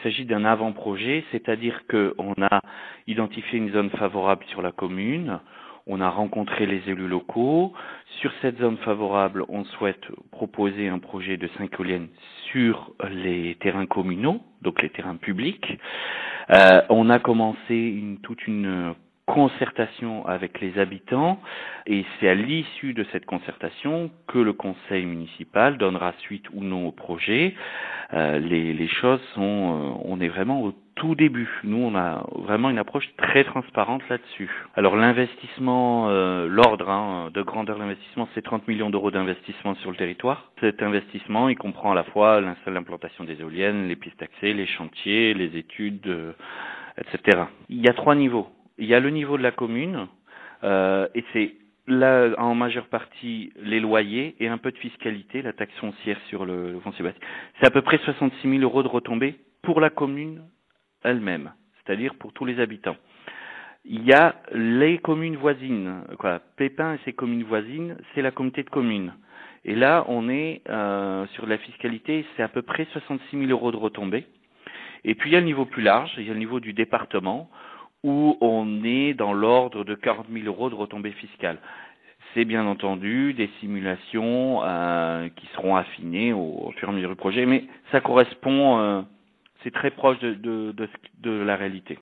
s'agit d'un avant-projet, c'est-à-dire qu'on a identifié une zone favorable sur la commune, on a rencontré les élus locaux. Sur cette zone favorable, on souhaite proposer un projet de 5 éoliennes sur les terrains communaux, donc les terrains publics. On a commencé toute une concertation avec les habitants et c'est à l'issue de cette concertation que le conseil municipal donnera suite ou non au projet. Les choses sont, on est vraiment au tout début. Nous, on a vraiment une approche très transparente là-dessus. Alors l'investissement, l'ordre de grandeur de l'investissement, c'est 30 millions d'euros d'investissement sur le territoire. Cet investissement, il comprend à la fois l'implantation des éoliennes, les pistes d'accès, les chantiers, les études, etc. Il y a 3 niveaux. Il y a le niveau de la commune, et c'est là, en majeure partie, les loyers et un peu de fiscalité, la taxe foncière sur le foncier bâti. C'est à peu près 66 000 euros de retombées pour la commune elle-même, c'est-à-dire pour tous les habitants. Il y a les communes voisines, Pépin et ses communes voisines, c'est la communauté de communes. Et là, on est sur la fiscalité, c'est à peu près 66 000 euros de retombées. Et puis il y a le niveau plus large, il y a le niveau du département, où on est dans l'ordre de 40 000 euros de retombées fiscales. C'est bien entendu des simulations qui seront affinées au fur et à mesure du projet, mais ça correspond, c'est très proche de la réalité.